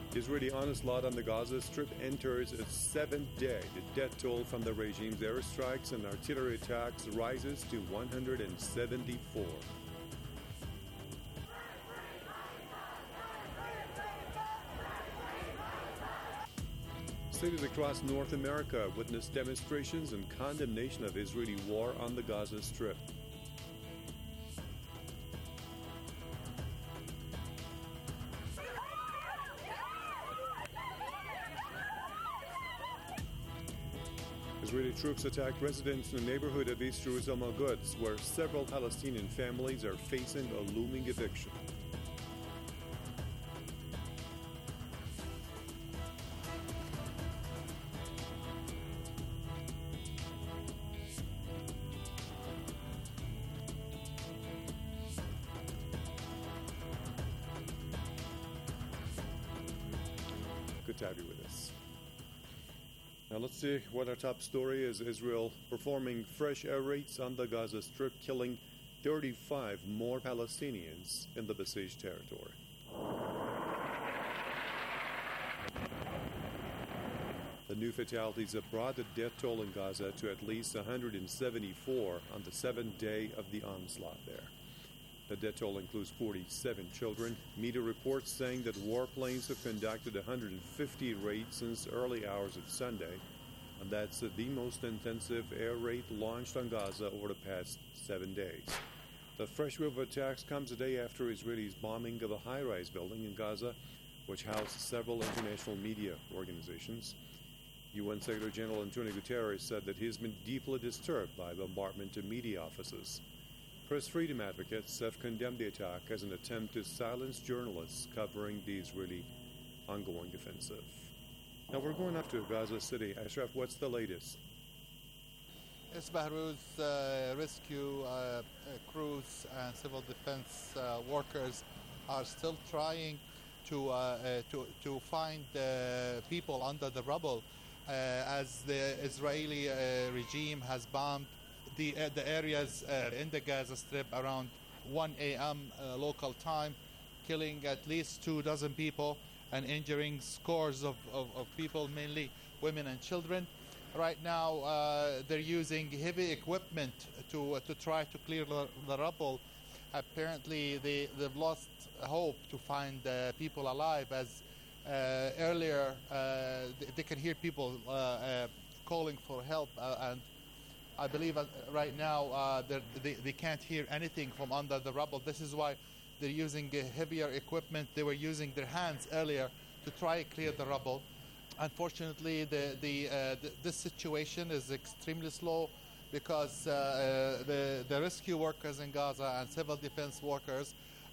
Israeli onslaught on the Gaza Strip enters its seventh day. The death toll from the regime's airstrikes and artillery attacks rises to 174. Cities across North America witnessed demonstrations in condemnation of Israeli war on the Gaza Strip. Israeli troops attacked residents in the neighborhood of East Jerusalem Al-Quds, where several Palestinian families are facing a looming eviction. Good to have you with us. Now let's see what our top story is. Israel performing fresh air raids on the Gaza Strip, killing 35 more Palestinians in the besieged territory. The new fatalities have brought the death toll in Gaza to at least 174 on the seventh day of the onslaught there. The death toll includes 47 children. Media reports saying that warplanes have conducted 150 raids since early hours of Sunday, and that's the most intensive air raid launched on Gaza over the past 7 days. The fresh wave of attacks comes a day after Israelis' bombing of a high-rise building in Gaza, which housed several international media organizations. UN Secretary General Antonio Guterres said that he has been deeply disturbed by bombardment to media offices. Press freedom advocates have condemned the attack as an attempt to silence journalists covering the Israeli ongoing offensive. Now we're going up to Gaza City. Ashraf, what's the latest? Yes, Bahrouz, rescue crews and civil defense workers are still trying to find people under the rubble as the Israeli regime has bombed the areas in the Gaza Strip around 1 a.m. Local time, killing at least 24 people and injuring scores of people, mainly women and children. Right now, they're using heavy equipment to try to clear the rubble. Apparently, they've lost hope to find people alive, as earlier they can hear people calling for help and I believe right now they can't hear anything from under the rubble. This is why they're using heavier equipment. They were using their hands earlier to try to clear the rubble. Unfortunately, this situation is extremely slow because the rescue workers in Gaza and civil defense workers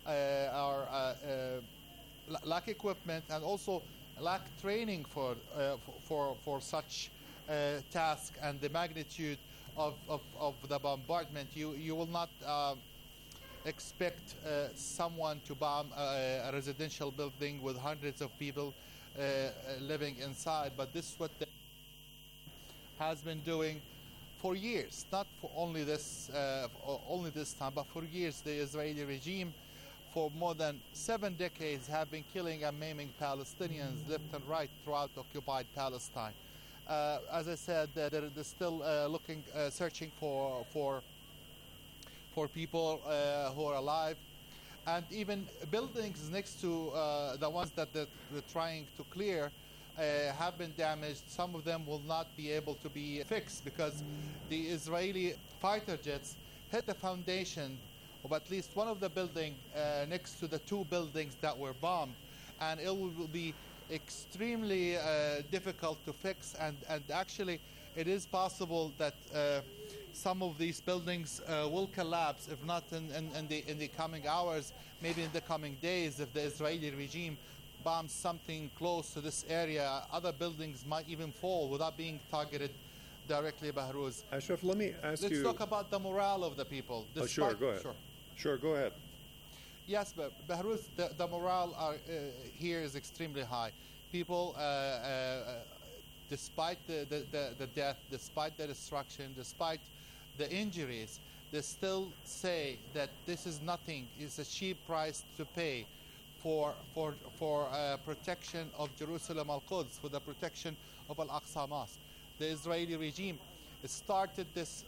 lack equipment and also lack training for such task and the magnitude of the bombardment. You will not expect someone to bomb a residential building with hundreds of people living inside, but this is what they has been doing for years, not for only this time, but for years. The Israeli regime for more than 7 decades have been killing and maiming Palestinians left and right throughout occupied Palestine. As I said, they're still searching for people who are alive, and even buildings next to the ones that they're trying to clear have been damaged. Some of them will not be able to be fixed because the Israeli fighter jets hit the foundation of at least one of the buildings next to the 2 buildings that were bombed, and it will be extremely difficult to fix, and actually it is possible that some of these buildings will collapse, if not in the coming hours, maybe in the coming days. If the Israeli regime bombs something close to this area, other buildings might even fall without being targeted directly, Bahrouz. Ashraf, let me ask you... Let's talk about the morale of the people. Sure, go ahead. Sure, go ahead. Yes, but Bahrouz, the morale here is extremely high. People, despite the death, despite the destruction, despite the injuries, they still say that this is nothing. It's a cheap price to pay for protection of Jerusalem al-Quds, for the protection of Al-Aqsa Mosque. The Israeli regime started this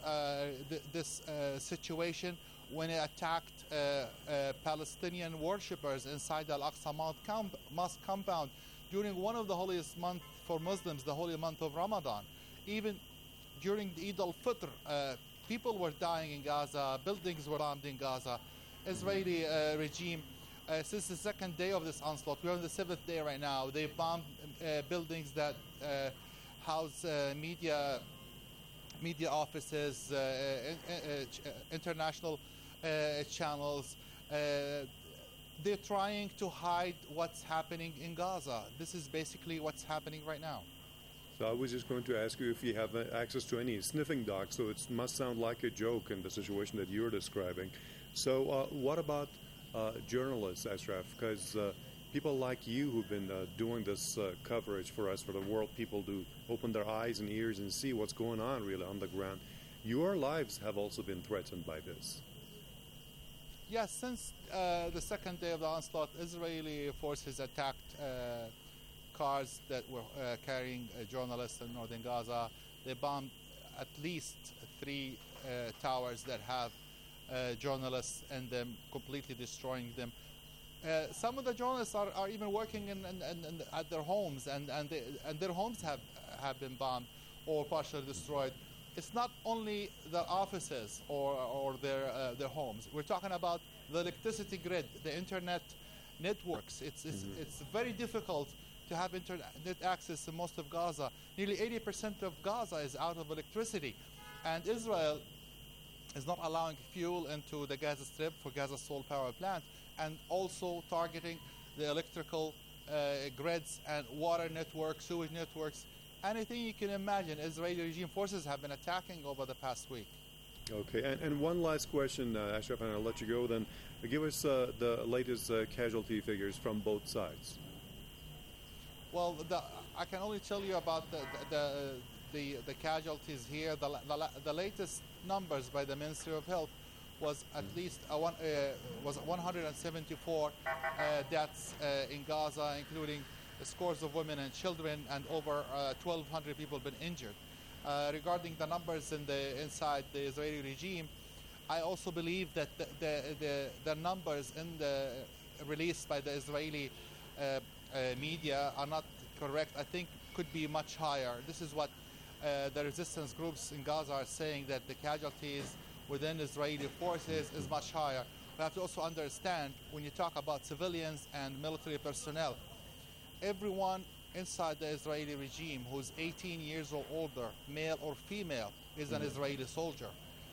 situation when it attacked Palestinian worshippers inside the Al-Aqsa Mosque compound during one of the holiest months for Muslims, the holy month of Ramadan. Even during the Eid al-Fitr, people were dying in Gaza, buildings were bombed in Gaza. Israeli regime, since the second day of this onslaught, we're on the seventh day right now, they bombed buildings that house media offices, international channels. They're trying to hide what's happening in Gaza. This is basically what's happening right now. So I was just going to ask you if you have access to any sniffing dogs, so it must sound like a joke in the situation that you're describing. So what about journalists, Ashraf? Because people like you who've been doing this coverage for us, for the world people to open their eyes and ears and see what's going on really on the ground. Your lives have also been threatened by this. Yes, since the second day of the onslaught, Israeli forces attacked cars that were carrying journalists in northern Gaza. They bombed at least 3 towers that have journalists in them, completely destroying them. Some of the journalists are even working at their homes, and their homes have been bombed or partially destroyed. It's not only their offices or their homes. We're talking about the electricity grid, the internet networks. It's very difficult to have internet access in most of Gaza. Nearly 80% of Gaza is out of electricity, and Israel is not allowing fuel into the Gaza Strip for Gaza Soul Power Plant, and also targeting the electrical grids and water networks, sewage networks. Anything you can imagine, Israeli regime forces have been attacking over the past week. Okay, and one last question, Ashraf, and I'll let you go then. Give us the latest casualty figures from both sides. Well, I can only tell you about the casualties here. The latest numbers by the Ministry of Health was at least 174 deaths in Gaza, including scores of women and children, and over 1,200 people been injured. Regarding the numbers inside the Israeli regime, I also believe that the numbers released by the Israeli media are not correct. I think could be much higher. This is what the resistance groups in Gaza are saying, that the casualties within Israeli forces is much higher. We have to also understand, when you talk about civilians and military personnel, everyone inside the Israeli regime who's 18 years or older, male or female, is an Israeli soldier.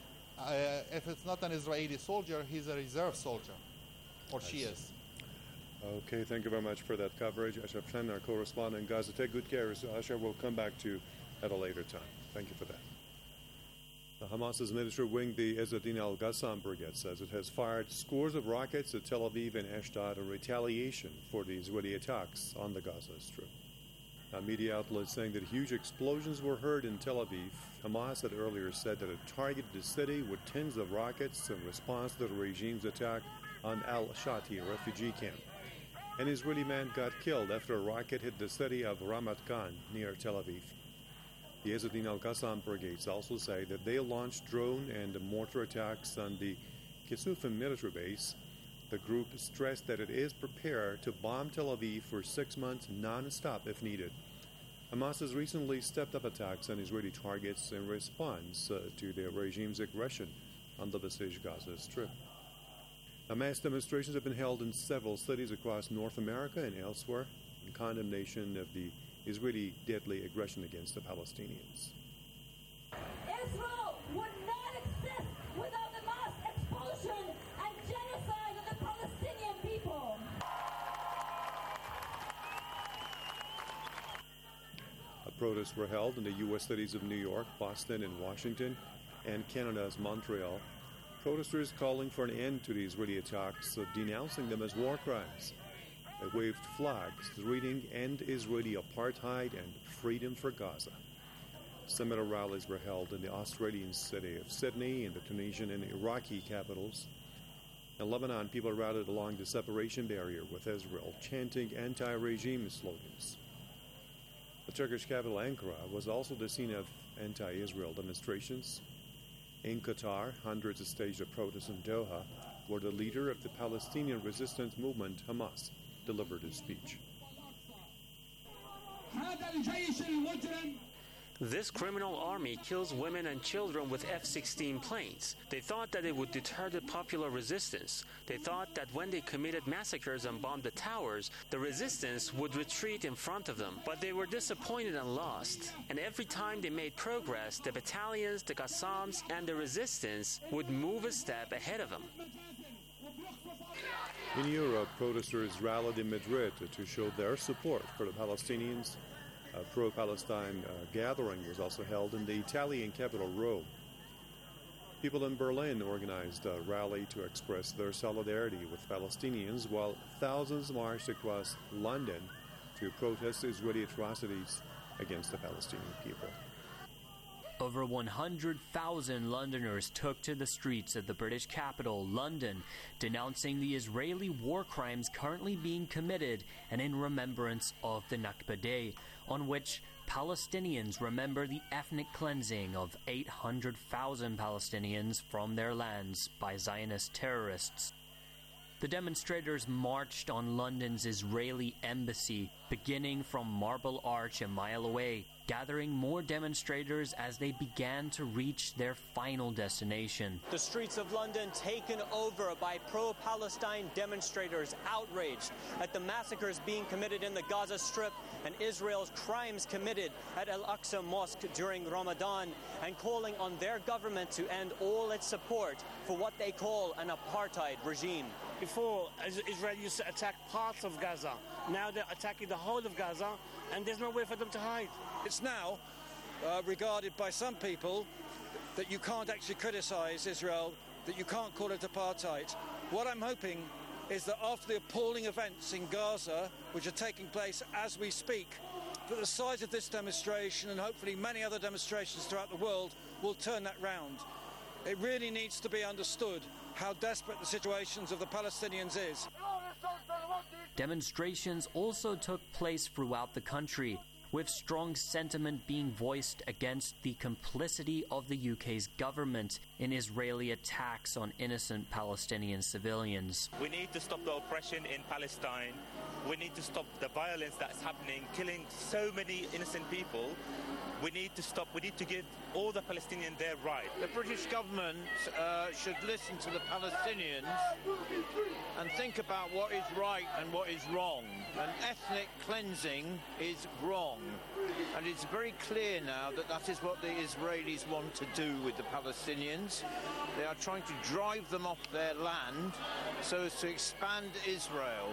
If it's not an Israeli soldier, he's a reserve soldier, or she is. Okay, thank you very much for that coverage. Ashraf Shen, our correspondent in Gaza. Take good care. So Ashraf will come back to you at a later time. Thank you for that. Hamas's military wing, the Izz ad-Din al-Qassam Brigade, says it has fired scores of rockets at Tel Aviv and Ashdod in retaliation for the Israeli attacks on the Gaza Strip. Media outlets saying that huge explosions were heard in Tel Aviv. Hamas had earlier said that it targeted the city with tens of rockets in response to the regime's attack on Al-Shati, a refugee camp. An Israeli man got killed after a rocket hit the city of Ramat Gan near Tel Aviv. The Izz ad-Din al-Qassam brigades also say that they launched drone and mortar attacks on the Kisufim military base. The group stressed that it is prepared to bomb Tel Aviv for 6 months non-stop if needed. Hamas has recently stepped up attacks on Israeli targets in response to the regime's aggression on the besieged Gaza Strip. Mass demonstrations have been held in several cities across North America and elsewhere in condemnation of the Israeli deadly aggression against the Palestinians. Israel would not exist without the mass expulsion and genocide of the Palestinian people. Protests were held in the U.S. cities of New York, Boston, and Washington, and Canada's Montreal. Protesters calling for an end to the Israeli attacks, denouncing them as war crimes. They waved flags reading "End Israeli Apartheid" and "Freedom for Gaza." Similar rallies were held in the Australian city of Sydney and the Tunisian and Iraqi capitals. In Lebanon, people rallied along the separation barrier with Israel, chanting anti-regime slogans. The Turkish capital, Ankara, was also the scene of anti-Israel demonstrations. In Qatar, hundreds staged a protest in Doha, where the leader of the Palestinian resistance movement, Hamas, delivered his speech. This criminal army kills women and children with F-16 planes. They thought that it would deter the popular resistance. They thought that when they committed massacres and bombed the towers, the resistance would retreat in front of them. But they were disappointed and lost. And every time they made progress, the battalions, the Qassams, and the resistance would move a step ahead of them. In Europe, protesters rallied in Madrid to show their support for the Palestinians. A pro-Palestine gathering was also held in the Italian capital, Rome. People in Berlin organized a rally to express their solidarity with Palestinians, while thousands marched across London to protest Israeli atrocities against the Palestinian people. Over 100,000 Londoners took to the streets of the British capital, London, denouncing the Israeli war crimes currently being committed and in remembrance of the Nakba Day, on which Palestinians remember the ethnic cleansing of 800,000 Palestinians from their lands by Zionist terrorists. The demonstrators marched on London's Israeli embassy, beginning from Marble Arch a mile away, gathering more demonstrators as they began to reach their final destination. The streets of London taken over by pro-Palestine demonstrators, outraged at the massacres being committed in the Gaza Strip and Israel's crimes committed at Al-Aqsa Mosque during Ramadan, and calling on their government to end all its support for what they call an apartheid regime. Before, Israel used to attack parts of Gaza. Now they're attacking the whole of Gaza, and there's no way for them to hide. It's now regarded by some people that you can't actually criticize Israel, that you can't call it apartheid. What I'm hoping is that after the appalling events in Gaza, which are taking place as we speak, that the size of this demonstration and hopefully many other demonstrations throughout the world will turn that round. It really needs to be understood how desperate the situations of the Palestinians is. Demonstrations also took place throughout the country, with strong sentiment being voiced against the complicity of the UK's government in Israeli attacks on innocent Palestinian civilians. We need to stop the oppression in Palestine. We need to stop the violence that's happening, killing so many innocent people. We need to stop. We need to give all the Palestinians their right. The British government should listen to the Palestinians and think about what is right and what is wrong. And ethnic cleansing is wrong. And it's very clear now that that is what the Israelis want to do with the Palestinians. They are trying to drive them off their land so as to expand Israel.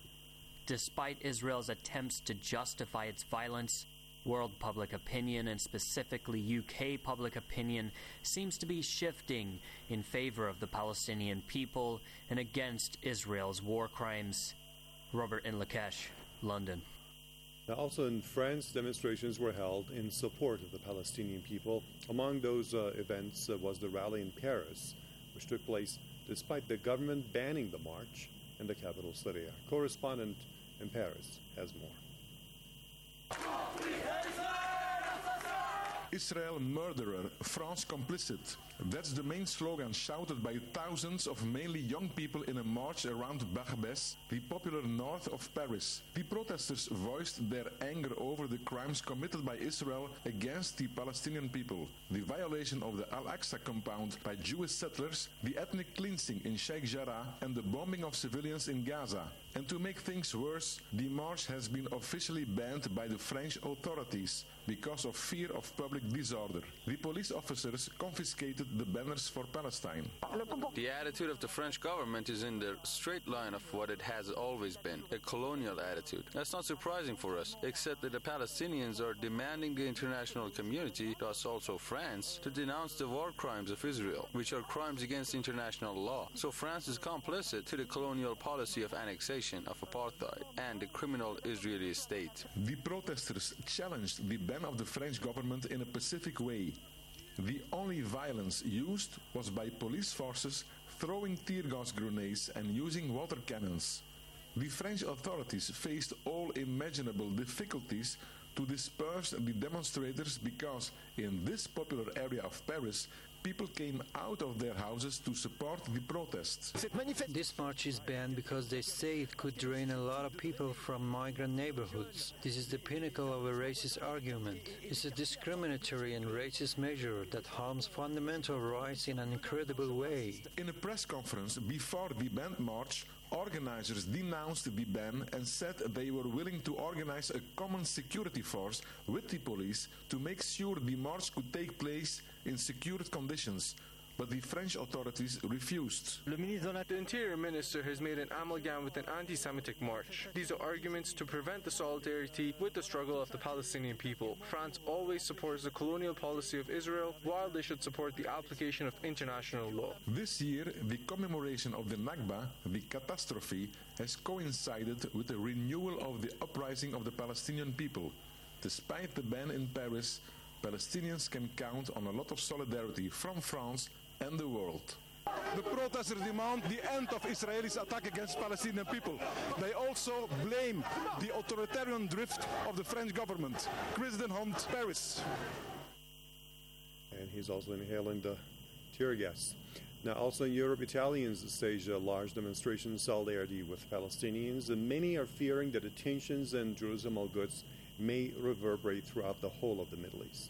Despite Israel's attempts to justify its violence, world public opinion, and specifically UK public opinion, seems to be shifting in favor of the Palestinian people and against Israel's war crimes. Robert Inlakesh, London. Now, also in France, demonstrations were held in support of the Palestinian people. Among those events was the rally in Paris, which took place despite the government banning the march in the capital city. Our correspondent in Paris has more. Israel murderer, France complicit. That's the main slogan shouted by thousands of mainly young people in a march around Barbès, the popular north of Paris. The protesters voiced their anger over the crimes committed by Israel against the Palestinian people, the violation of the Al-Aqsa compound by Jewish settlers, the ethnic cleansing in Sheikh Jarrah, and the bombing of civilians in Gaza. And to make things worse, the march has been officially banned by the French authorities because of fear of public disorder. The police officers confiscated the banners for Palestine. The attitude of the French government is in the straight line of what it has always been, a colonial attitude. That's not surprising for us, except that the Palestinians are demanding the international community, thus also France, to denounce the war crimes of Israel, which are crimes against international law. So France is complicit to the colonial policy of annexation, of apartheid, and the criminal Israeli state. The protesters challenged the ban of the French government in a pacific way. The only violence used was by police forces throwing tear gas grenades and using water cannons. The French authorities faced all imaginable difficulties to disperse the demonstrators because in this popular area of Paris, people came out of their houses to support the protests. This march is banned because they say it could drain a lot of people from migrant neighborhoods. This is the pinnacle of a racist argument. It's a discriminatory and racist measure that harms fundamental rights in an incredible way. In a press conference before the banned march, organizers denounced the ban and said they were willing to organize a common security force with the police to make sure the march could take place in secured conditions. But the French authorities refused. The Interior Minister has made an amalgam with an anti-Semitic march. These are arguments to prevent the solidarity with the struggle of the Palestinian people. France always supports the colonial policy of Israel, while they should support the application of international law. This year, the commemoration of the Nakba, the catastrophe, has coincided with the renewal of the uprising of the Palestinian people. Despite the ban in Paris, Palestinians can count on a lot of solidarity from France and the world. The protesters demand the end of Israelis' attack against Palestinian people. They also blame the authoritarian drift of the French government. Chris Den Hond, Paris. And he's also inhaling the tear gas. Now, also in Europe, Italians stage a large demonstration in solidarity with Palestinians, and many are fearing that the tensions in Jerusalem Al-Quds may reverberate throughout the whole of the Middle East.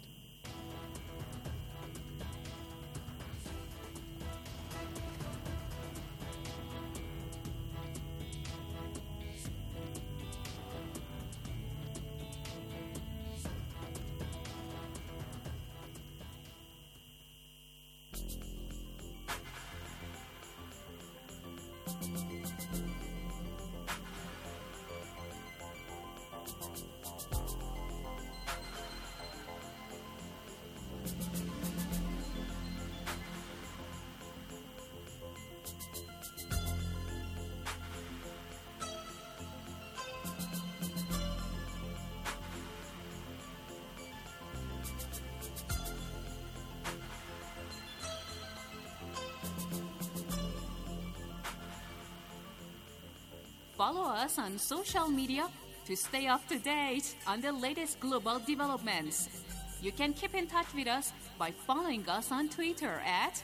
Follow us on social media to stay up to date on the latest global developments. You can keep in touch with us by following us on Twitter at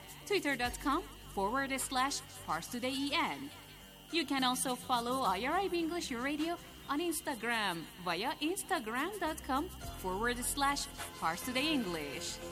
twitter.com/ParsTodayEN. You can also follow IRIB English Radio on Instagram via instagram.com/ParsTodayEnglish.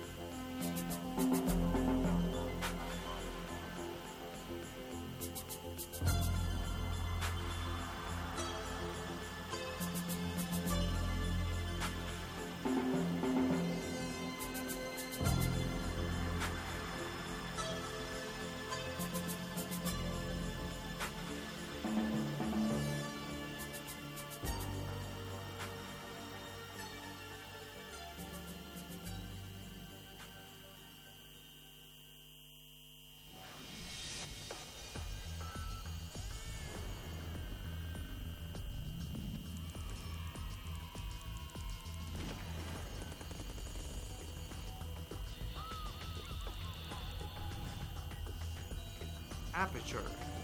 Aperture.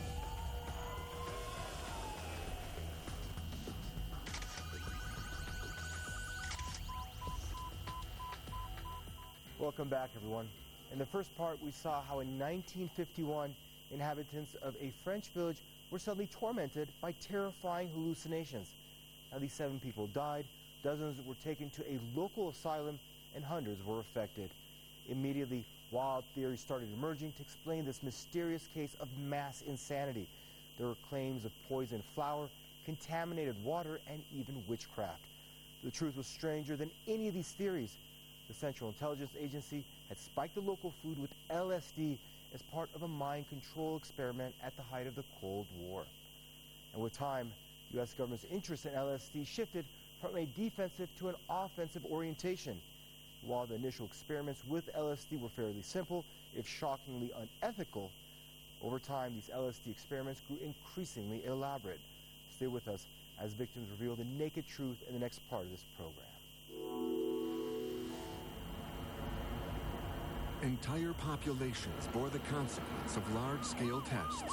Welcome back, everyone. In the first part, we saw how in 1951, inhabitants of a French village were suddenly tormented by terrifying hallucinations. Now, these 7 people died, dozens were taken to a local asylum, and hundreds were affected. Immediately, wild theories started emerging to explain this mysterious case of mass insanity. There were claims of poisoned flour, contaminated water, and even witchcraft. The truth was stranger than any of these theories. The Central Intelligence Agency had spiked the local food with LSD as part of a mind control experiment at the height of the Cold War. And with time, the U.S. government's interest in LSD shifted from a defensive to an offensive orientation. While the initial experiments with LSD were fairly simple, if shockingly unethical, over time these LSD experiments grew increasingly elaborate. Stay with us as victims reveal the naked truth in the next part of this program. Entire populations bore the consequence of large-scale tests.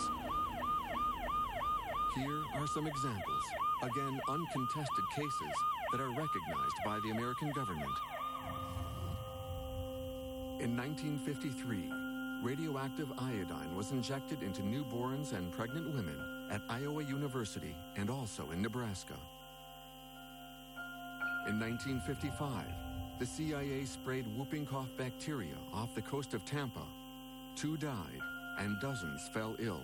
Here are some examples, again uncontested cases that are recognized by the American government. In 1953, radioactive iodine was injected into newborns and pregnant women at Iowa University and also in Nebraska. In 1955, the CIA sprayed whooping cough bacteria off the coast of Tampa. 2 died and dozens fell ill.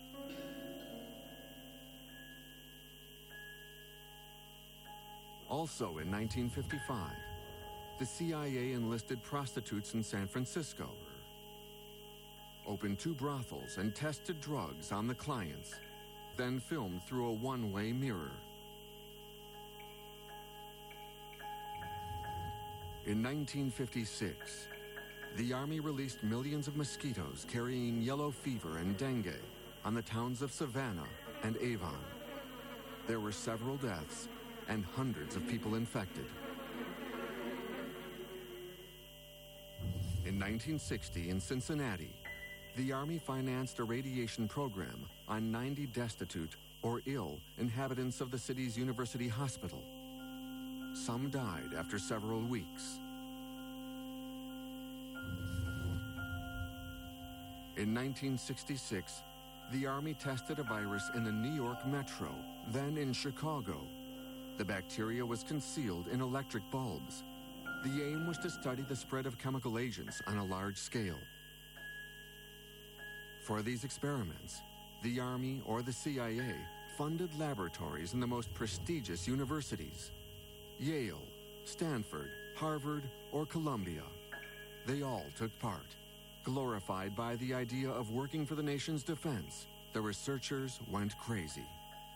Also in 1955, the CIA enlisted prostitutes in San Francisco, opened 2 brothels and tested drugs on the clients, then filmed through a one-way mirror. In 1956, the Army released millions of mosquitoes carrying yellow fever and dengue on the towns of Savannah and Avon. There were several deaths and hundreds of people infected. In 1960, in Cincinnati, the Army financed a radiation program on 90 destitute or ill inhabitants of the city's university hospital. Some died after several weeks. In 1966, the Army tested a virus in the New York Metro, then in Chicago. The bacteria was concealed in electric bulbs. The aim was to study the spread of chemical agents on a large scale. For these experiments, the Army or the CIA funded laboratories in the most prestigious universities: Yale, Stanford, Harvard, or Columbia. They all took part. Glorified by the idea of working for the nation's defense, the researchers went crazy.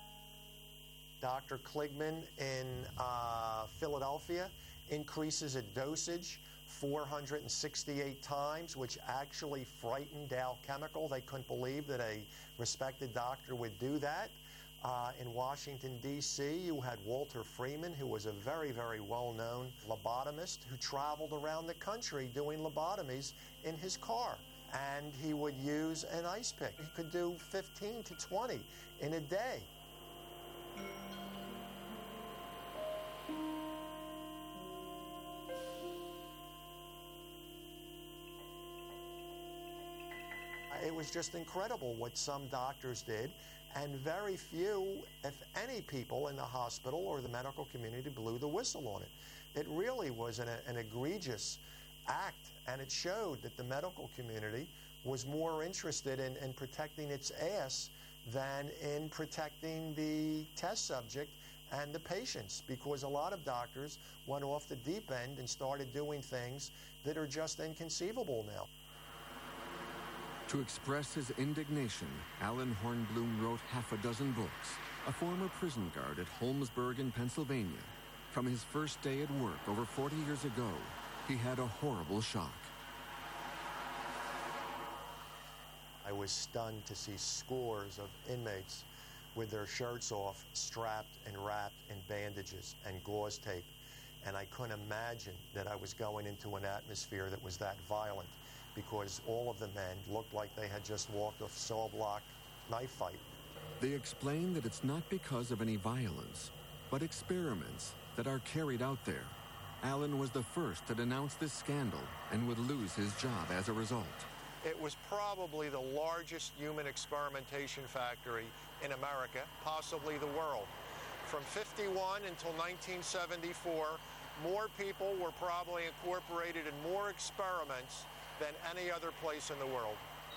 Dr. Kligman in Philadelphia increases a dosage 468 times, which actually frightened Dow Chemical. They couldn't believe that a respected doctor would do that. In Washington, D.C., you had Walter Freeman, who was a very, very well-known lobotomist who traveled around the country doing lobotomies in his car. And he would use an ice pick. He could do 15 to 20 in a day. It was just incredible what some doctors did, and very few, if any, people in the hospital or the medical community blew the whistle on it. It really was an egregious act, and it showed that the medical community was more interested in protecting its ass than in protecting the test subject and the patients, because a lot of doctors went off the deep end and started doing things that are just inconceivable now. To express his indignation, Alan Hornblum wrote half a dozen books. A former prison guard at Holmesburg in Pennsylvania. From his first day at work over 40 years ago, he had a horrible shock. I was stunned to see scores of inmates with their shirts off, strapped and wrapped in bandages and gauze tape. And I couldn't imagine that I was going into an atmosphere that was that violent, because all of the men looked like they had just walked a cell block knife fight. They explain that it's not because of any violence, but experiments that are carried out there. Alan was the first to denounce this scandal and would lose his job as a result. It was probably the largest human experimentation factory in America, possibly the world. From 51 until 1974, more people were probably incorporated in more experiments than any other place in the world.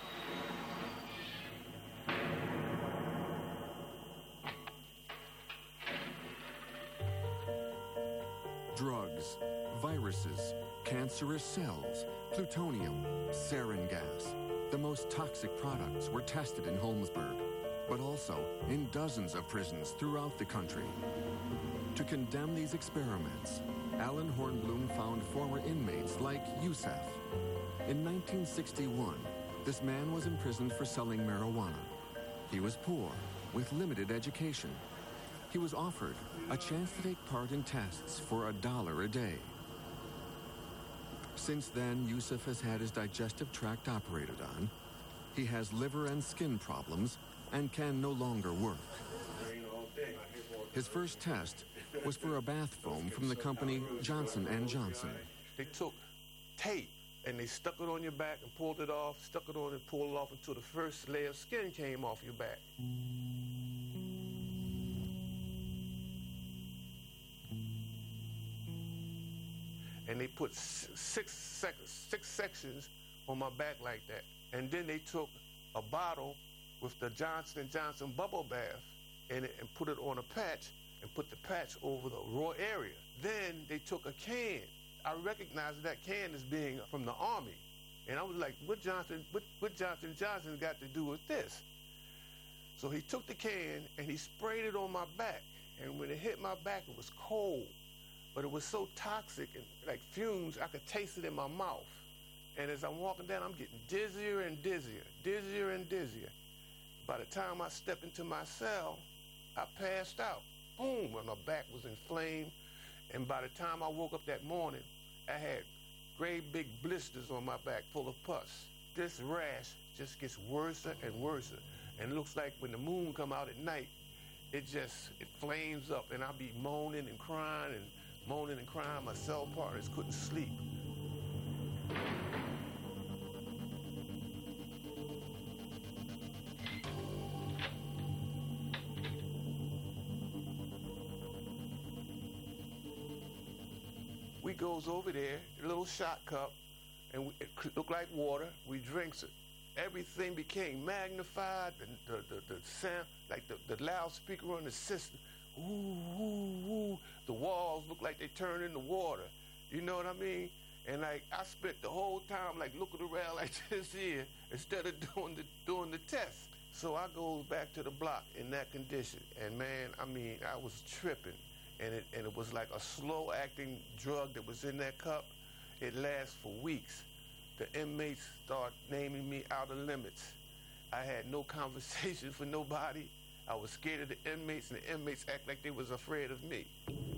Drugs, viruses, cancerous cells, plutonium, sarin gas. The most toxic products were tested in Holmesburg, but also in dozens of prisons throughout the country. To condemn these experiments, Alan Hornblum found former inmates like Youssef. In 1961, this man was imprisoned for selling marijuana. He was poor, with limited education. He was offered a chance to take part in tests for $1 a day. Since then, Yusuf has had his digestive tract operated on. He has liver and skin problems and can no longer work. His first test was for a bath foam from the company Johnson & Johnson. They took tape and they stuck it on your back and pulled it off, stuck it on and pulled it off until the first layer of skin came off your back. And they put six sections on my back like that. And then they took a bottle with the Johnson & Johnson bubble bath in it and put it on a patch and put the patch over the raw area. Then they took a can. I recognized that can as being from the Army. And I was like, what Johnson Johnson got to do with this? So he took the can and he sprayed it on my back. And when it hit my back, it was cold. But it was so toxic and like fumes, I could taste it in my mouth. And as I'm walking down, I'm getting dizzier and dizzier, dizzier and dizzier. By the time I stepped into my cell, I passed out. Boom, and my back was inflamed. And by the time I woke up that morning, I had great big blisters on my back full of pus. This rash just gets worse and worse. And it looks like when the moon come out at night, it flames up. And I'll be moaning and crying. My cell partners couldn't sleep. We goes over there, a little shot cup, and it looked like water. We drinks it. Everything became magnified. The sound, like the loudspeaker on the system. Ooh, ooh, ooh. The walls look like they turned into water. You know what I mean? And like I spent the whole time like looking around like this here instead of doing the test. So I goes back to the block in that condition. And man, I mean, I was tripping. And it was like a slow-acting drug that was in that cup. It lasts for weeks. The inmates start naming me out of limits. I had no conversation for nobody. I was scared of the inmates, and the inmates act like they was afraid of me.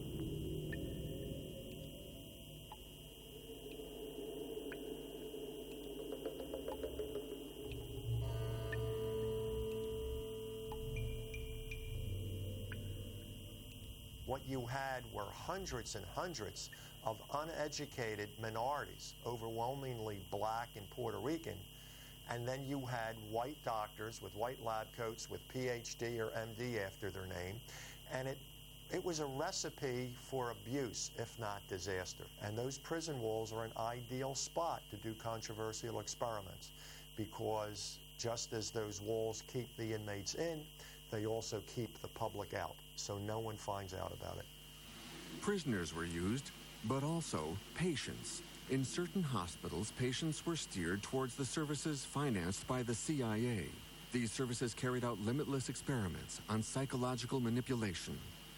What you had were hundreds and hundreds of uneducated minorities, overwhelmingly black and Puerto Rican, and then you had white doctors with white lab coats with PhD or MD after their name, and it was a recipe for abuse, if not disaster. And those prison walls are an ideal spot to do controversial experiments because just as those walls keep the inmates in, they also keep the public out, so no one finds out about it. Prisoners were used, but also patients. In certain hospitals, patients were steered towards the services financed by the CIA. These services carried out limitless experiments on psychological manipulation.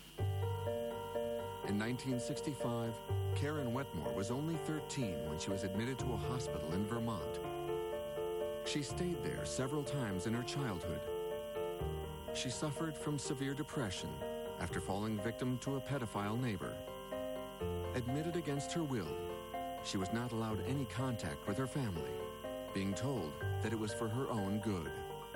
In 1965, Karen Wetmore was only 13 when she was admitted to a hospital in Vermont. She stayed there several times in her childhood. She suffered from severe depression after falling victim to a pedophile neighbor. Admitted against her will, she was not allowed any contact with her family, being told that it was for her own good.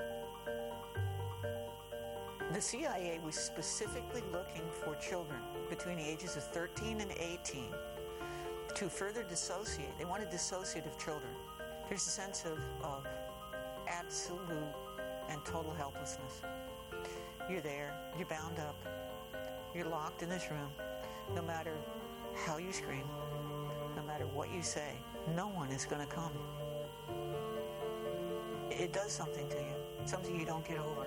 The CIA was specifically looking for children between the ages of 13 and 18 to further dissociate. They wanted dissociative children. There's a sense of absolute and total helplessness. You're there, you're bound up, you're locked in this room. No matter how you scream, no matter what you say, no one is going to come. It does something to you, something you don't get over.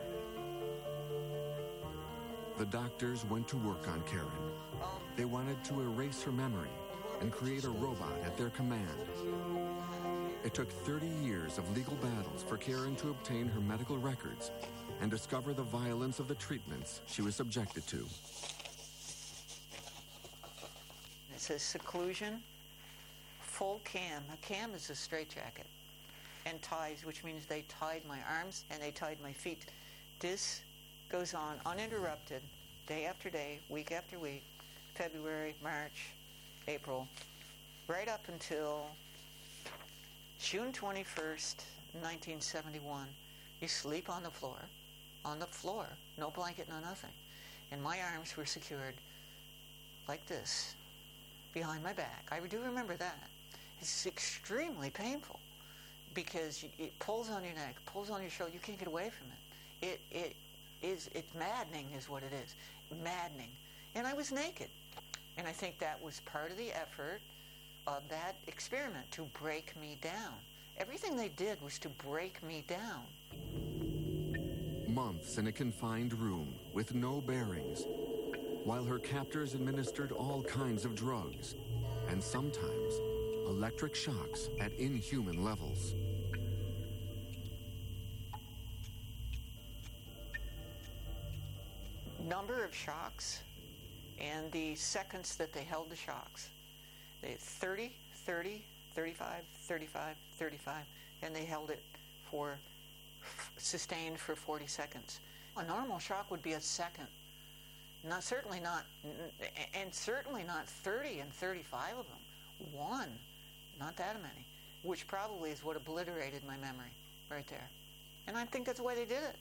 The doctors went to work on Karen. They wanted to erase her memory and create a robot at their command. It took 30 years of legal battles for Karen to obtain her medical records and discover the violence of the treatments she was subjected to. It says seclusion, full cam. A cam is a straitjacket. And ties, which means they tied my arms and they tied my feet. This goes on uninterrupted, day after day, week after week, February, March, April, right up until June 21st, 1971. You sleep on the floor, no blanket, no nothing. And my arms were secured like this, behind my back. I do remember that. It's extremely painful because it pulls on your neck, pulls on your shoulder. You can't get away from it. It's maddening is what it is. Maddening. And I was naked. And I think that was part of the effort of that experiment, to break me down. Everything they did was to break me down. Months in a confined room with no bearings, while her captors administered all kinds of drugs, and sometimes electric shocks at inhuman levels. Number of shocks and the seconds that they held the shocks. They 30, 30, 35, 35, 35, and they held it for sustained for 40 seconds. A normal shock would be a second. Certainly not 30 and 35 of them. One, not that many, which probably is what obliterated my memory right there. And I think that's the way they did it.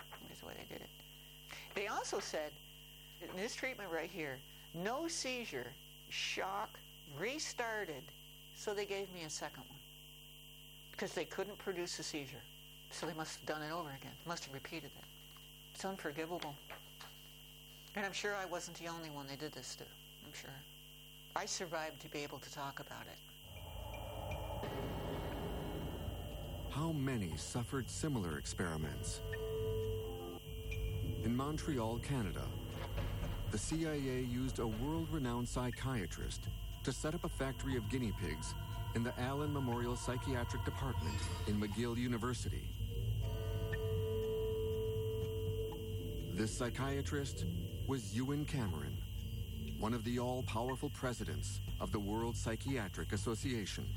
They also said, in this treatment right here, no seizure, shock, restarted. So they gave me a second one because they couldn't produce a seizure. So they must have done it over again, must have repeated it. It's unforgivable. And I'm sure I wasn't the only one they did this to. I'm sure. I survived to be able to talk about it. How many suffered similar experiments? In Montreal, Canada, the CIA used a world-renowned psychiatrist to set up a factory of guinea pigs in the Allen Memorial Psychiatric Department in McGill University. This psychiatrist was Ewen Cameron, one of the all-powerful presidents of the World Psychiatric Association.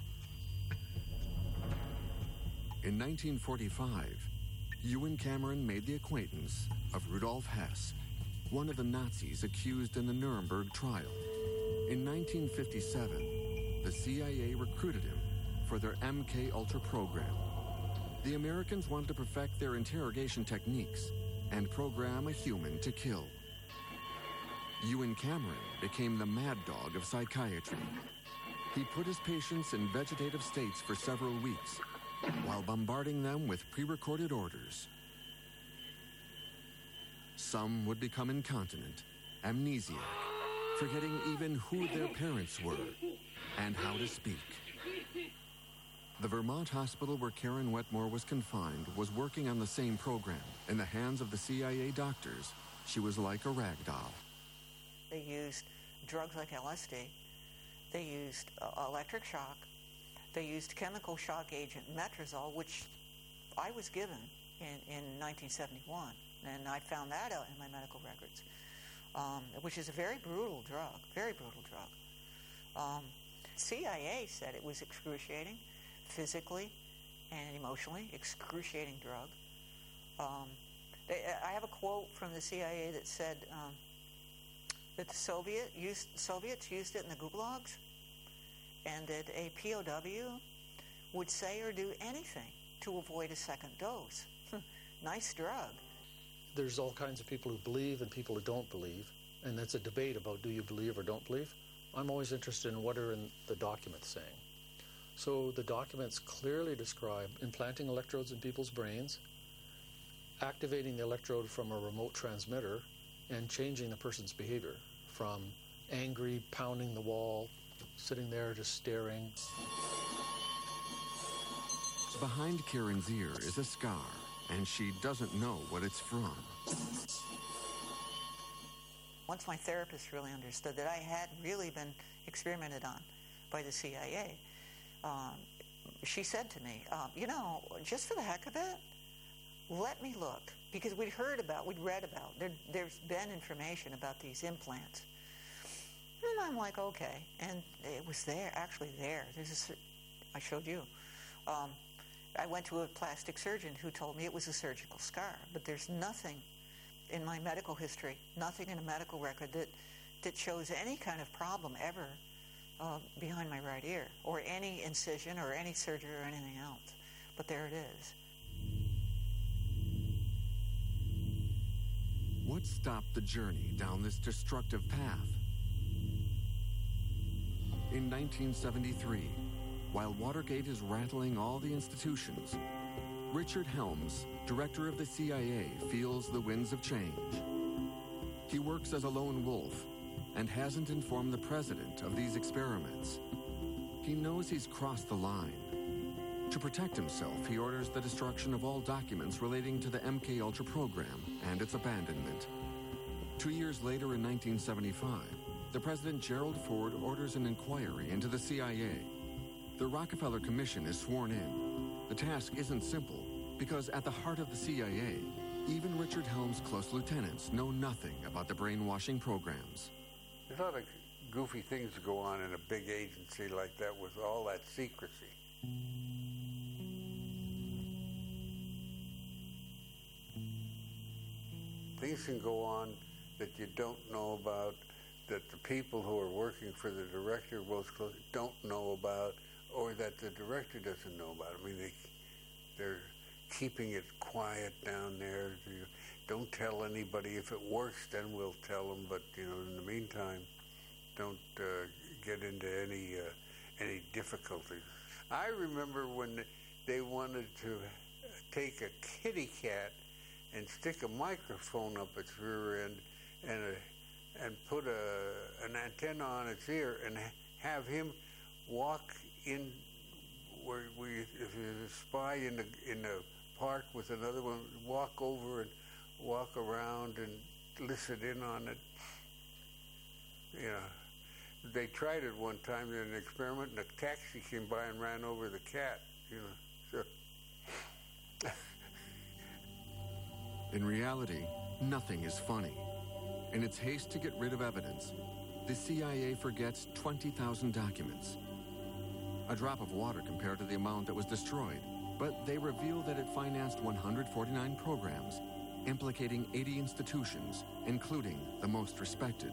In 1945, Ewen Cameron made the acquaintance of Rudolf Hess, one of the Nazis accused in the Nuremberg trial. In 1957, the CIA recruited him for their MK Ultra program. The Americans wanted to perfect their interrogation techniques and program a human to kill. Ewen Cameron became the mad dog of psychiatry. He put his patients in vegetative states for several weeks while bombarding them with pre-recorded orders. Some would become incontinent, amnesiac, forgetting even who their parents were and how to speak. The Vermont hospital where Karen Wetmore was confined was working on the same program. In the hands of the CIA doctors, she was like a rag doll. They used drugs like LSD. They used electric shock. They used chemical shock agent metrazole, which I was given in 1971. And I found that out in my medical records, which is a very brutal drug. CIA said it was excruciating, physically and emotionally, excruciating drug. I have a quote from the CIA that said that the Soviets used it in the gulags, and that a POW would say or do anything to avoid a second dose. Nice drug. There's all kinds of people who believe and people who don't believe, and that's a debate about do you believe or don't believe. I'm always interested in what are in the documents saying. So the documents clearly describe implanting electrodes in people's brains, activating the electrode from a remote transmitter, and changing the person's behavior from angry, pounding the wall, sitting there just staring. Behind Karen's ear is a scar, and she doesn't know what it's from. Once my therapist really understood that I had really been experimented on by the CIA, she said to me, just for the heck of it, let me look. Because we'd read about, there's been information about these implants. And I'm like, okay. And it was there, actually there. I showed you. I went to a plastic surgeon who told me it was a surgical scar. But there's nothing in my medical history, nothing in a medical record that shows any kind of problem ever behind my right ear, or any incision or any surgery or anything else. But there it is. What stopped the journey down this destructive path? In 1973, while Watergate is rattling all the institutions, Richard Helms, director of the CIA, feels the winds of change. He works as a lone wolf and hasn't informed the president of these experiments. He knows he's crossed the line. To protect himself, he orders the destruction of all documents relating to the MKUltra program and its abandonment. 2 years later, in 1975, the President Gerald Ford orders an inquiry into the CIA. The Rockefeller Commission is sworn in. The task isn't simple, because at the heart of the CIA, even Richard Helms' close lieutenants know nothing about the brainwashing programs. There's a lot of goofy things that go on in a big agency like that with all that secrecy. Things can go on that you don't know about, that the people who are working for the director most close don't know about, or that the director doesn't know about. I mean, they're keeping it quiet down there. You don't tell anybody. If it works, then we'll tell them. But in the meantime, don't get into any difficulties. I remember when they wanted to take a kitty cat and stick a microphone up its rear end and put an antenna on its ear and have him walk in where if there's a spy in the park with another one, walk over and walk around and listen in on it. They tried it one time in an experiment, and a taxi came by and ran over the cat. So. In reality, nothing is funny. In its haste to get rid of evidence, the CIA forgets 20,000 documents. A drop of water compared to the amount that was destroyed, but they reveal that it financed 149 programs, implicating 80 institutions, including the most respected.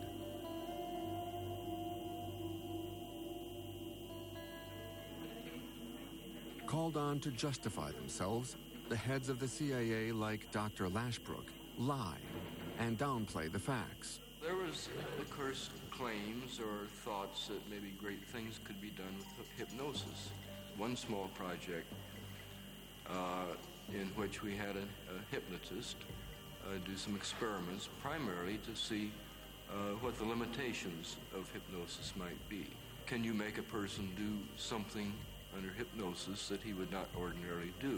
Called on to justify themselves, the heads of the CIA, like Dr. Lashbrook, lie and downplay the facts. There was, of course, claims or thoughts that maybe great things could be done with hypnosis. One small project in which we had a hypnotist do some experiments, primarily to see what the limitations of hypnosis might be. Can you make a person do something under hypnosis that he would not ordinarily do?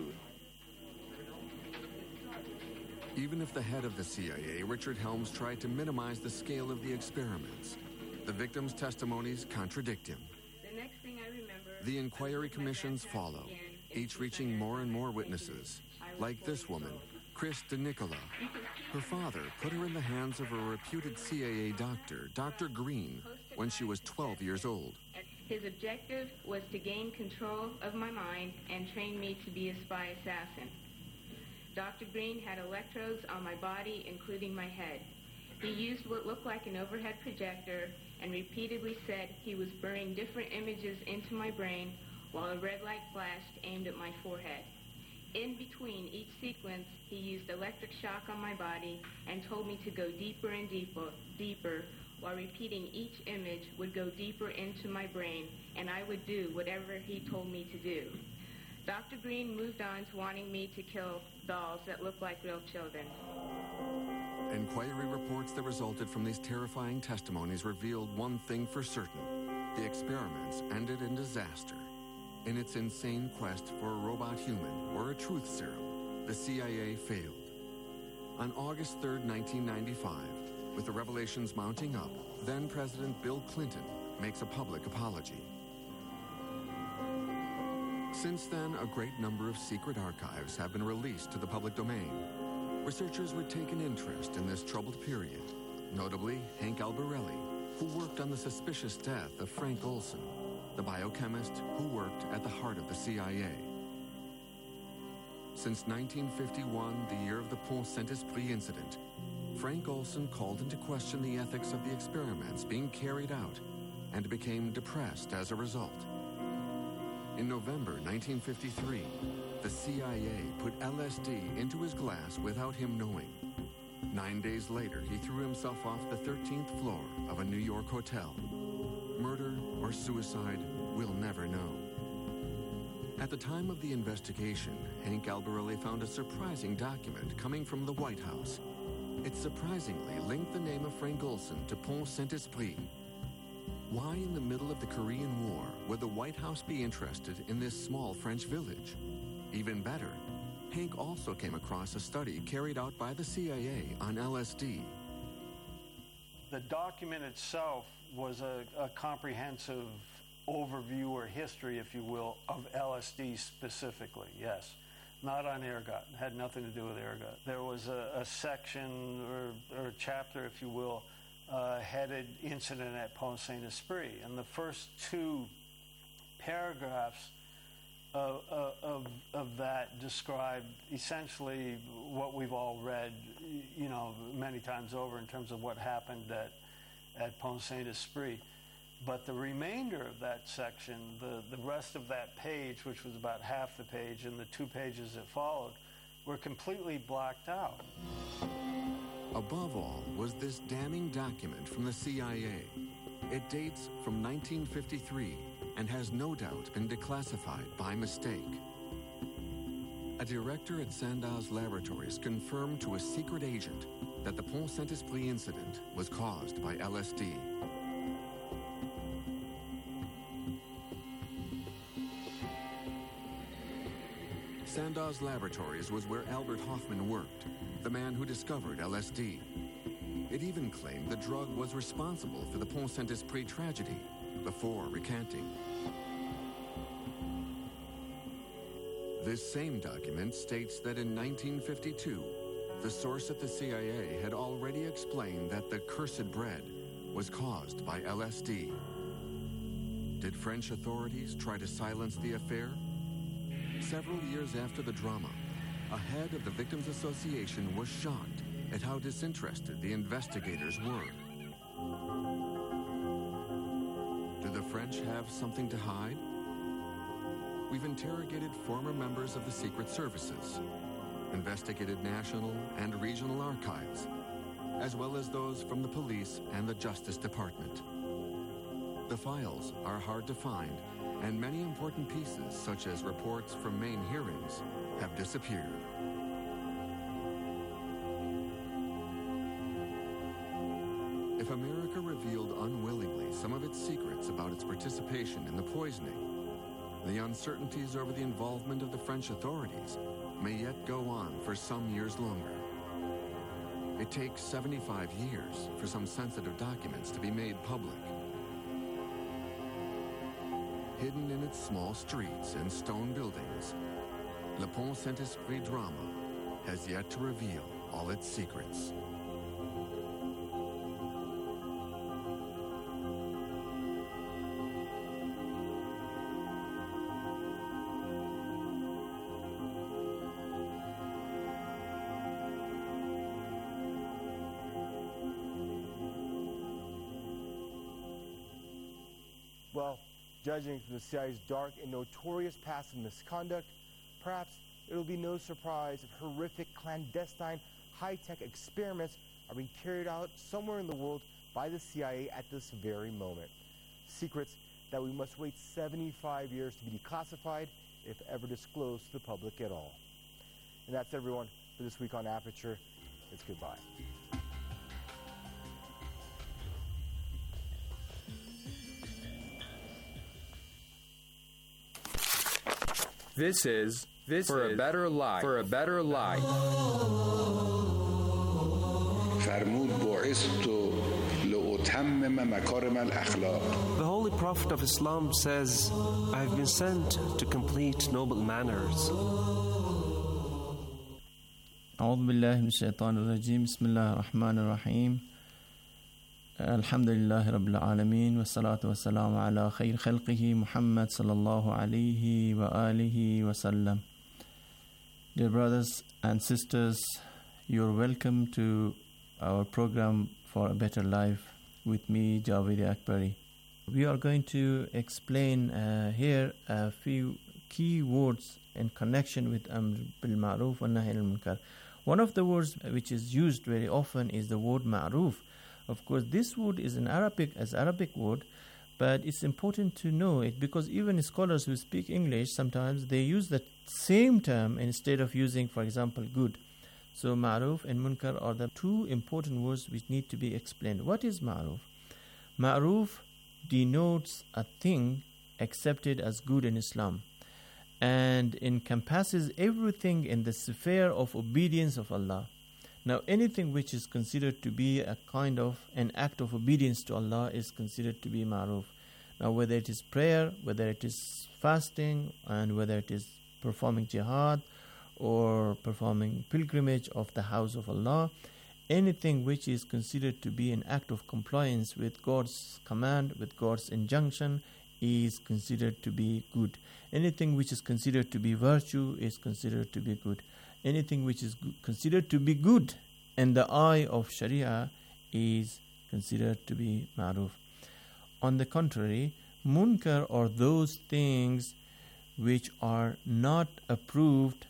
Even if the head of the CIA, Richard Helms, tried to minimize the scale of the experiments, the victims' testimonies contradict him. The next thing I remember, the inquiry commissions follow, each reaching more and more witnesses, like this woman, Chris DeNicola. Her father put her in the hands of a reputed CIA doctor, Dr. Green, when she was 12 years old. His objective was to gain control of my mind and train me to be a spy assassin. Dr. Green had electrodes on my body, including my head. He used what looked like an overhead projector and repeatedly said he was burning different images into my brain while a red light flashed aimed at my forehead. In between each sequence, he used electric shock on my body and told me to go deeper and deeper, while repeating each image would go deeper into my brain, and I would do whatever he told me to do. Dr. Green moved on to wanting me to kill dolls that looked like real children. Inquiry reports that resulted from these terrifying testimonies revealed one thing for certain. The experiments ended in disaster. In its insane quest for a robot human or a truth serum, the CIA failed. On August 3, 1995, with the revelations mounting up, then-President Bill Clinton makes a public apology. Since then, a great number of secret archives have been released to the public domain. Researchers were taking interest in this troubled period, notably Hank Albarelli, who worked on the suspicious death of Frank Olson, the biochemist who worked at the heart of the CIA. Since 1951, the year of the Pont Saint-Esprit incident, Frank Olson called into question the ethics of the experiments being carried out and became depressed as a result. In November 1953, the CIA put LSD into his glass without him knowing. 9 days later, he threw himself off the 13th floor of a New York hotel. Murder or suicide, we'll never know. At the time of the investigation, Hank Albarelli found a surprising document coming from the White House. It surprisingly linked the name of Frank Olson to Pont Saint-Esprit. Why in the middle of the Korean War would the White House be interested in this small French village? Even better, Hank also came across a study carried out by the CIA on LSD. The document itself was a comprehensive overview or history, if you will, of LSD specifically, yes. Not on ergot. It had nothing to do with ergot. There was a section or a chapter, if you will, headed Incident at Pont Saint-Esprit. And the first two paragraphs of that describe essentially what we've all read, you know, many times over in terms of what happened at Pont Saint-Esprit. But the remainder of that section, the rest of that page, which was about half the page, and the 2 pages that followed, were completely blacked out. Above all was this damning document from the CIA. It dates from 1953 and has no doubt been declassified by mistake. A director at Sandoz Laboratories confirmed to a secret agent that the Pont Saint-Esprit incident was caused by LSD. Sandoz Laboratories was where Albert Hofmann worked, the man who discovered LSD. It even claimed the drug was responsible for the Pont Saint-Esprit tragedy, before recanting. This same document states that in 1952, the source at the CIA had already explained that the cursed bread was caused by LSD. Did French authorities try to silence the affair? Several years after the drama, a head of the Victims Association was shocked at how disinterested the investigators were. Do the French have something to hide? We've interrogated former members of the Secret Services, investigated national and regional archives, as well as those from the police and the Justice Department. The files are hard to find, and many important pieces, such as reports from main hearings, have disappeared. If America revealed unwillingly some of its secrets about its participation in the poisoning, the uncertainties over the involvement of the French authorities may yet go on for some years longer. It takes 75 years for some sensitive documents to be made public. Hidden in its small streets and stone buildings, Le Pont Saint-Esprit drama has yet to reveal all its secrets. Well, judging from the CIA's dark and notorious past of misconduct, perhaps it will be no surprise if horrific, clandestine, high-tech experiments are being carried out somewhere in the world by the CIA at this very moment. Secrets that we must wait 75 years to be declassified, if ever disclosed to the public at all. And that's everyone for this week on Aperture. It's goodbye. This is For a Better Life. For a Better Life. The Holy Prophet of Islam says, I have been sent to complete noble manners. أعوذ بالله من الشيطان الرجيم بسم الله الرحمن الرحيم الحمد لله رب العالمين والصلاة والسلام على خير خلقه محمد صلى الله عليه وآله وسلم. Dear brothers and sisters, you're welcome to our program For a Better Life with me, Javed Akbari. We are going to explain here a few key words in connection with Amr bil Ma'ruf wa Nahy anil Munkar. One of the words which is used very often is the word Ma'ruf. Of course, this word is an Arabic word, but it's important to know it because even scholars who speak English, sometimes they use the same term instead of using, for example, good. So Ma'ruf and Munkar are the two important words which need to be explained. What is Ma'ruf? Ma'ruf denotes a thing accepted as good in Islam and encompasses everything in the sphere of obedience of Allah. Now, anything which is considered to be a kind of an act of obedience to Allah is considered to be ma'ruf. Now, whether it is prayer, whether it is fasting, and whether it is performing jihad or performing pilgrimage of the house of Allah, anything which is considered to be an act of compliance with God's command, with God's injunction, is considered to be good. Anything which is considered to be virtue is considered to be good. Anything which is considered to be good in the eye of Sharia is considered to be ma'ruf. On the contrary, munkar are those things which are not approved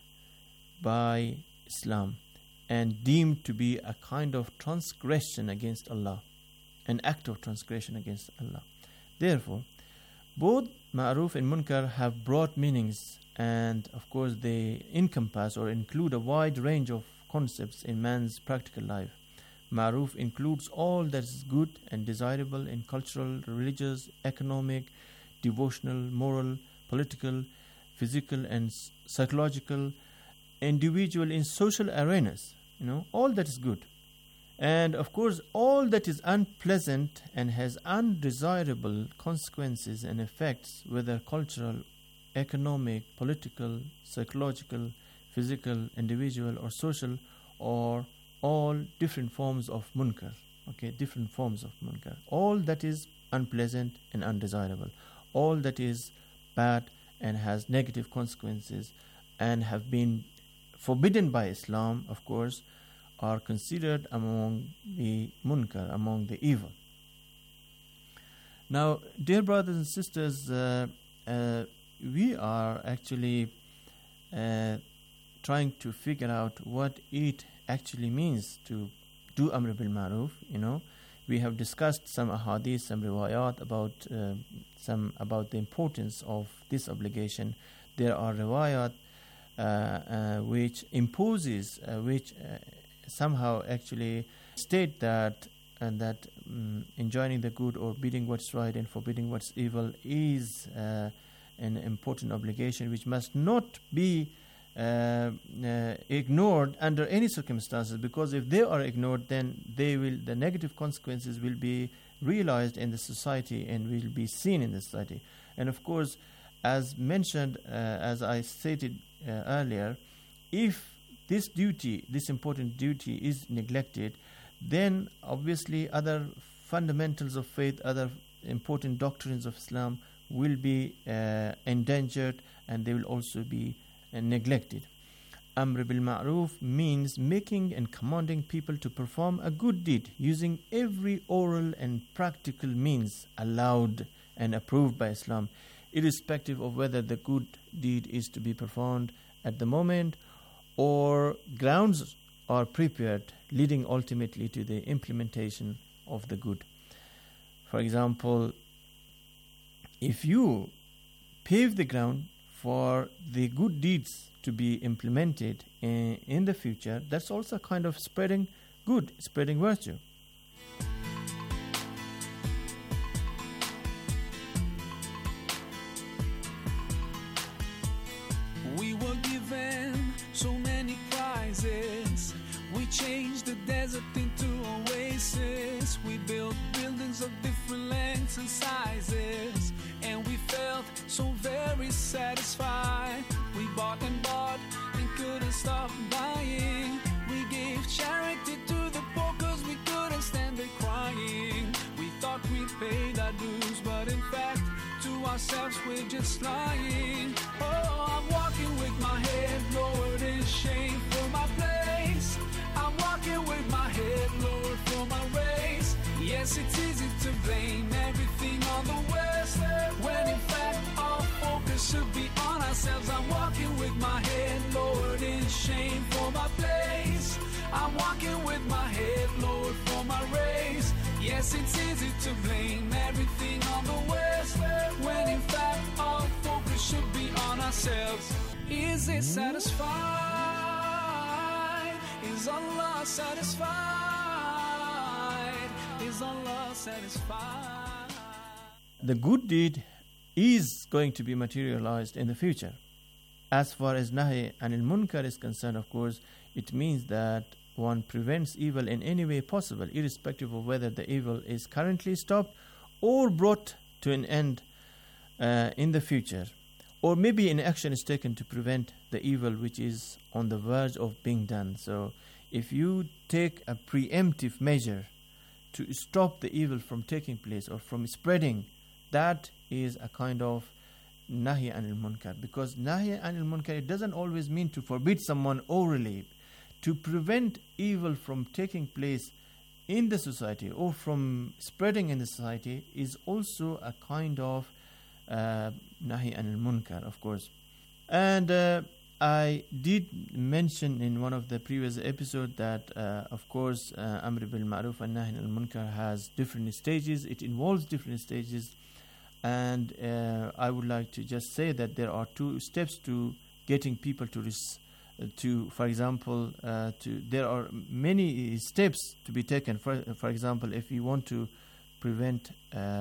by Islam and deemed to be a kind of transgression against Allah, an act of transgression against Allah. Therefore, both ma'ruf and munkar have broad meanings, and of course they encompass or include a wide range of concepts in man's practical life. Ma'ruf includes all that is good and desirable in cultural, religious, economic, devotional, moral, political, physical and psychological, individual in social arenas. All that is good. And of course, all that is unpleasant and has undesirable consequences and effects, whether cultural, economic, political, psychological, physical, individual or social, are all different forms of munkar. Different forms of munkar. All that is unpleasant and undesirable, all that is bad and has negative consequences and have been forbidden by Islam, of course, are considered among the munkar, among the evil. Now, dear brothers and sisters, we are actually trying to figure out what it actually means to do Amr bil Ma'ruf. We have discussed some ahadith, some riwayat about the importance of this obligation. There are riwayat which imposes, which somehow actually state that enjoining the good or bidding what's right and forbidding what's evil is an important obligation which must not be ignored under any circumstances, because if they are ignored, then the negative consequences will be realized in the society and will be seen in the society. And of course, as mentioned, as I stated earlier, if this important duty is neglected, then obviously other fundamentals of faith, other important doctrines of Islam will be endangered, and they will also be neglected. Amr bil Ma'ruf means making and commanding people to perform a good deed using every oral and practical means allowed and approved by Islam, irrespective of whether the good deed is to be performed at the moment or grounds are prepared, leading ultimately to the implementation of the good. For example, if you pave the ground for the good deeds to be implemented in the future, that's also a kind of spreading good, spreading virtue. We were given so many prizes. We changed the desert into oasis. We built buildings of different lengths and sizes, and we felt so very satisfied. We bought and couldn't stop buying. We gave charity to the poor cause we couldn't stand it crying. We thought we paid our dues, but in fact to ourselves we're just lying. Oh, I'm walking with my head lowered in shame for my place. I'm walking with my head lowered for my race. Yes, it's easy to blame everything on the way. walking with my head lowered for my race. Yes, it's easy to blame everything on the West, when in fact our focus should be on ourselves. Is it satisfied? Is Allah satisfied? Is Allah satisfied? The good deed is going to be materialized in the future. As far as Nahi Anil Munkar is concerned, of course, it means that one prevents evil in any way possible, irrespective of whether the evil is currently stopped or brought to an end in the future. Or maybe an action is taken to prevent the evil which is on the verge of being done. So if you take a preemptive measure to stop the evil from taking place or from spreading, that is a kind of Nahi Anil Munkar. Because Nahi Anil Munkar, it doesn't always mean to forbid someone orally. To prevent evil from taking place in the society or from spreading in the society is also a kind of Nahi Anil Munkar, of course. And I did mention in one of the previous episodes that, of course, Amr bil Ma'ruf and Nahi Anil Munkar has different stages. It involves different stages. And I would like to just say that there are 2 steps to getting people to for example, there are many steps to be taken. For example, if you want to prevent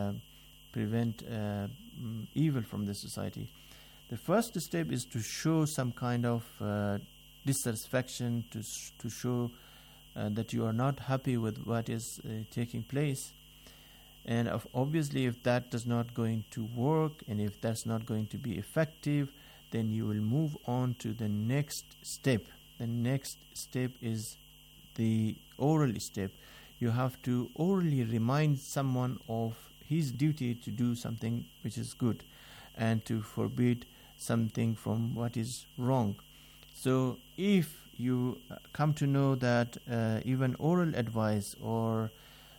evil from the society, the first step is to show some kind of dissatisfaction, to show that you are not happy with what is taking place. And obviously, if that does not going to work, and if that's not going to be effective, then you will move on to the next step. The next step is the oral step. You have to orally remind someone of his duty to do something which is good and to forbid something from what is wrong. So if you come to know that even oral advice or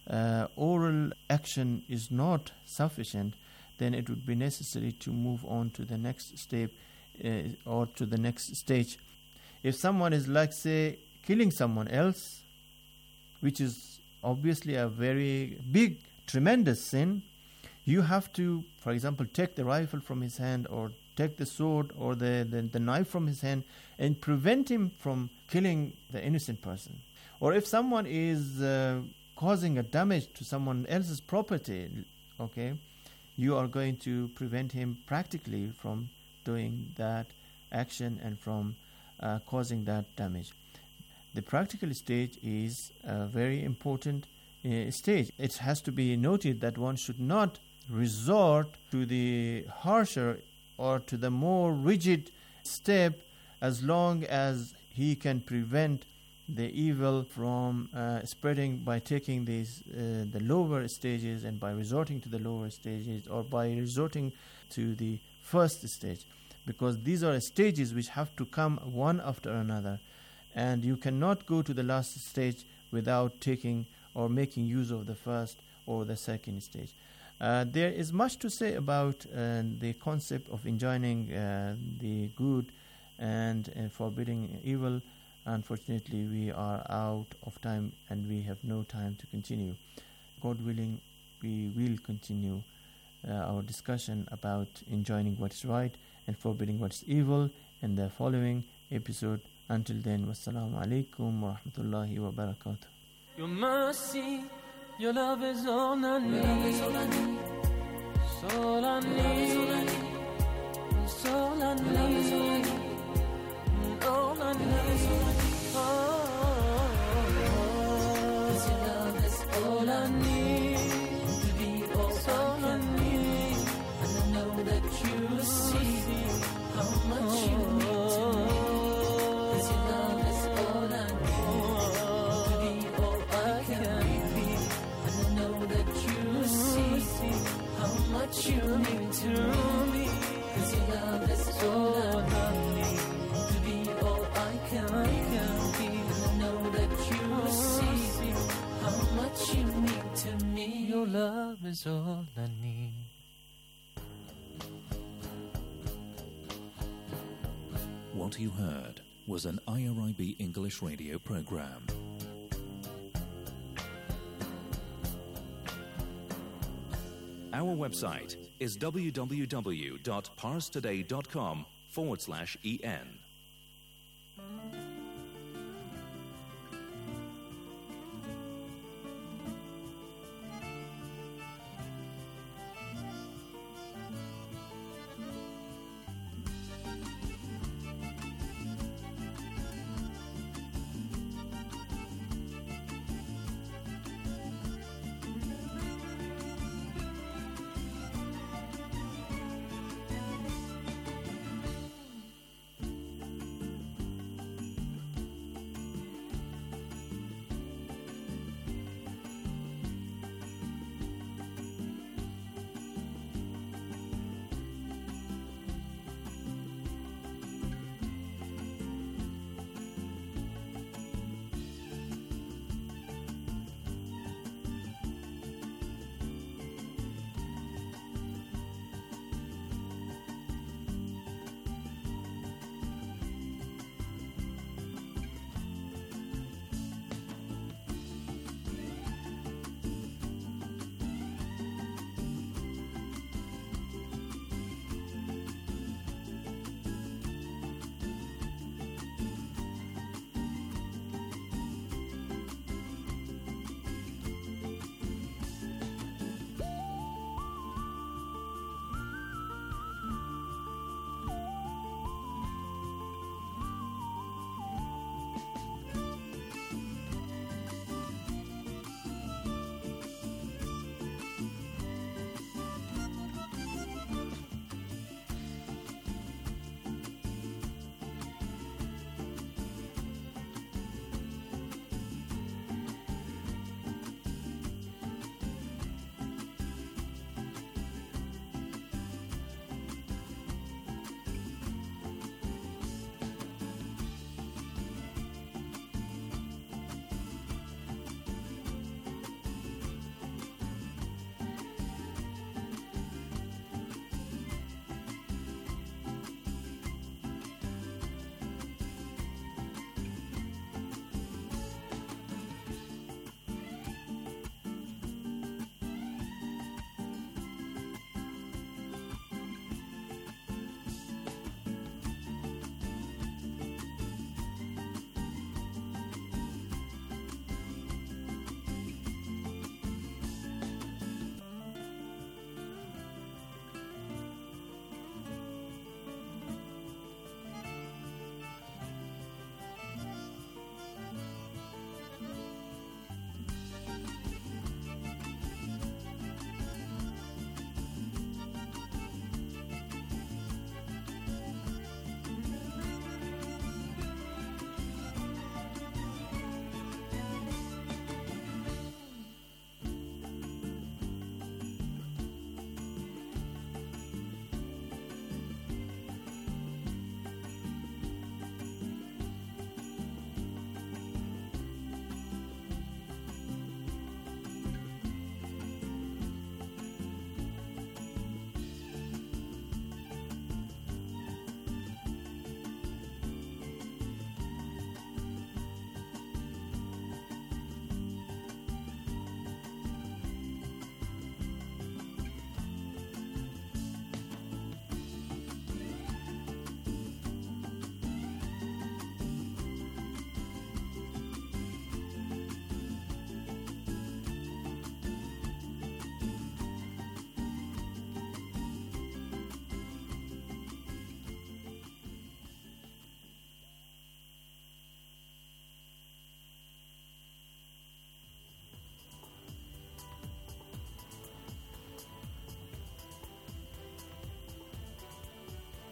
oral action is not sufficient, then it would be necessary to move on to the next step or to the next stage. If someone is, like, say, killing someone else, which is obviously a very big, tremendous sin, you have to, for example, take the rifle from his hand or take the sword or the knife from his hand and prevent him from killing the innocent person. Or if someone is causing a damage to someone else's property, okay, you are going to prevent him practically from doing that action and from causing that damage. The practical stage is a very important stage. It has to be noted that one should not resort to the harsher or to the more rigid step as long as he can prevent the evil from spreading by taking these the lower stages and by resorting to the lower stages or by resorting to the first stage, because these are stages which have to come one after another, and you cannot go to the last stage without taking or making use of the first or the second stage. There is much to say about the concept of enjoining the good and forbidding evil. Unfortunately, we are out of time and we have no time to continue. God willing, we will continue our discussion about enjoining what is right and forbidding what is evil in the following episode. Until then, wassalamu alaikum wa rahmatullahi wa barakatuh. Your mercy, your love is all I need. It's all I need. It's all I need. All I need. Your love is all I need. To be all I need. And I know that you see how much you need to me. 'Cause your love is all I need. To be all I can be. And I know that you see how much you need to me. 'Cause your love is all I need. To be all I can be. And I know that you see how much you need to me. Your love is all I need. What you heard was an IRIB English radio program. Our website is www.parstoday.com/en.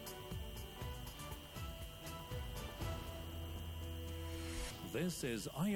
This is